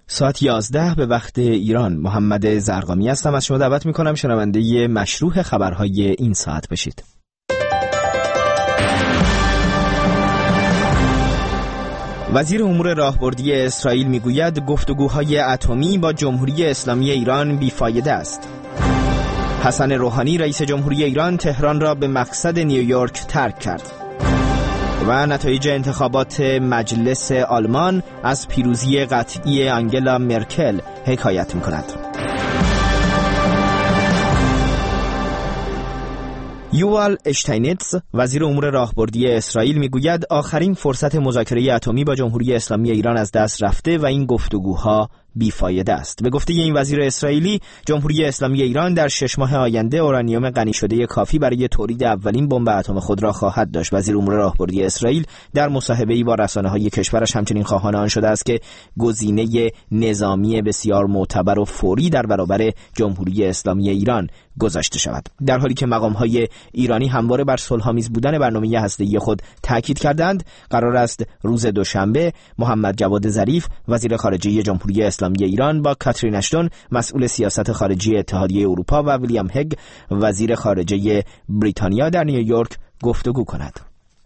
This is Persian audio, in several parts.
ساعت 11 به وقت ایران. محمد زرقامی هستم. از شما دعوت میکنم شنونده مشروح خبرهای این ساعت بشید. وزیر امور راهبردی اسرائیل میگوید گفتگوهای اتمی با جمهوری اسلامی ایران بیفایده است. حسن روحانی رئیس جمهوری ایران تهران را به مقصد نیویورک ترک کرد. و نتایج انتخابات مجلس آلمان از پیروزی قطعی آنگلا مرکل حکایت می‌کند. یووال اشتاینیتز وزیر امور راهبردی اسرائیل میگوید آخرین فرصت مذاکره اتمی با جمهوری اسلامی ایران از دست رفته و این گفتگوها بیفایده است. به گفته این وزیر اسرائیلی، جمهوری اسلامی ایران در 6 ماه آینده اورانیوم غنی شده کافی برای تولید اولین بمب اتم خود را خواهد داشت. وزیر امور راهبردی اسرائیل در مصاحبه‌ای با رسانه‌های کشورش همچنین خواهان آن شده است که گزینه نظامی بسیار معتبر و فوری در برابر جمهوری اسلامی ایران گذاشته شود. در حالی که مقام‌های ایرانی همواره بر صلح‌آمیز بودن برنامه هسته‌ای خود تاکید کردند، قرار است روز دوشنبه محمد جواد ظریف وزیر خارجه جمهوری اسلامی ایران با کاترین اشتون مسئول سیاست خارجی اتحادیه اروپا و ویلیام هگ وزیر خارجه بریتانیا در نیویورک گفتگو کند.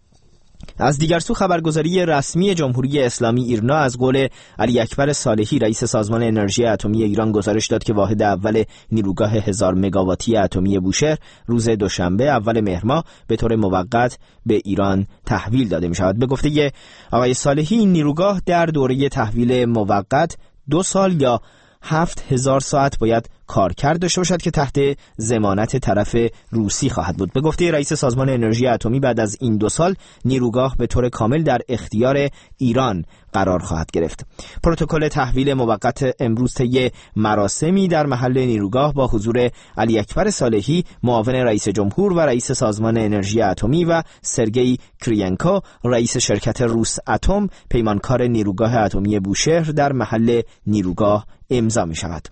از دیگر سو خبرگزاری رسمی جمهوری اسلامی ایرنا از قول علی اکبر صالحی رئیس سازمان انرژی اتمی ایران گزارش داد که واحد اول نیروگاه 1000 مگاواتی اتمی بوشهر روز دوشنبه اول مهر ماه به طور موقت به ایران تحویل داده می شود. به گفته آقای صالحی این نیروگاه در دوره تحویل موقت 2 سال یا 7000 ساعت باید کارکرد داشته باشد که تحت ضمانت طرف روسی خواهد بود. به گفته رئیس سازمان انرژی اتمی بعد از این 2 سال نیروگاه به طور کامل در اختیار ایران قرار خواهد گرفت. پروتکل تحویل موقت امروز طی مراسمی در محل نیروگاه با حضور علی اکبر صالحی معاون رئیس جمهور و رئیس سازمان انرژی اتمی و سرگئی کریانکو رئیس شرکت روس اتم پیمانکار نیروگاه اتمی بوشهر در محل نیروگاه امضا می شود.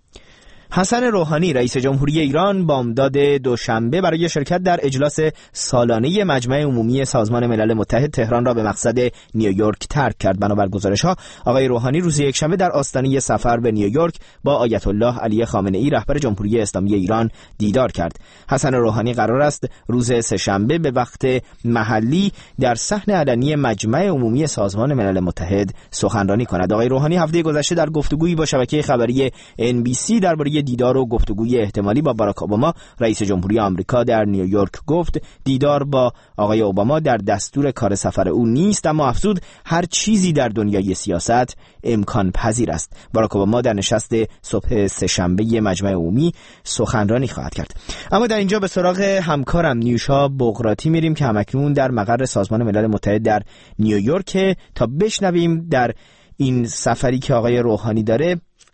حسن روحانی رئیس جمهوری ایران بامداد دوشنبه برای شرکت در اجلاس سالانه مجمع عمومی سازمان ملل متحد تهران را به مقصد نیویورک ترک کرد. بنابر گزارش‌ها آقای روحانی روز یکشنبه در آستانه سفر به نیویورک با آیت الله علی خامنه‌ای رهبر جمهوری اسلامی ایران دیدار کرد. حسن روحانی قرار است روز سه‌شنبه به وقت محلی در صحن علنی مجمع عمومی سازمان ملل متحد سخنرانی کند. آقای روحانی هفته گذشته در گفتگویی با شبکه خبری NBC درباره دیدار و گفتگوی احتمالی با باراک اوباما رئیس جمهوری آمریکا در نیویورک گفت دیدار با آقای اوباما در دستور کار سفر او نیست، اما افزود هر چیزی در دنیای سیاست امکان پذیر است. باراک اوباما در نشست صبح سه‌شنبه مجمع عمومی سخنرانی خواهد کرد. اما در اینجا به سراغ همکارم نیوشا بغراتی میریم که همکنون در مقر سازمان ملل متحد در نیویورک تا بشنویم در این سفری که آقای روحانی داره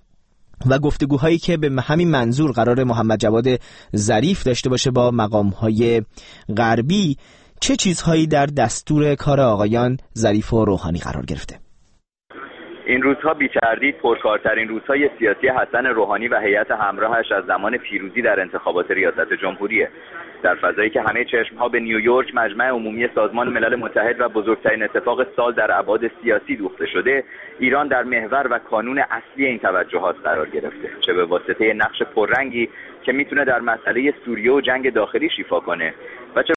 و گفتگوهایی که به همین منظور قرار محمد جواد ظریف داشته باشه با مقام‌های غربی، چه چیزهایی در دستور کار آقایان ظریف و روحانی قرار گرفته؟ این روزها بی‌تردید پرکارترین روزهای سیاسی حسن روحانی و هیئت همراهش از زمان پیروزی در انتخابات ریاست جمهوریه. در فضایی که همه چشم‌ها به نیویورک مجمع عمومی سازمان ملل متحد و بزرگترین اتفاق سال در ابعاد سیاسی دوخته شده، ایران در محور و کانون اصلی این توجهات قرار گرفته، چه به واسطه نقش پررنگی که میتونه در مسئله سوریه و جنگ داخلی ایفا کنه و چه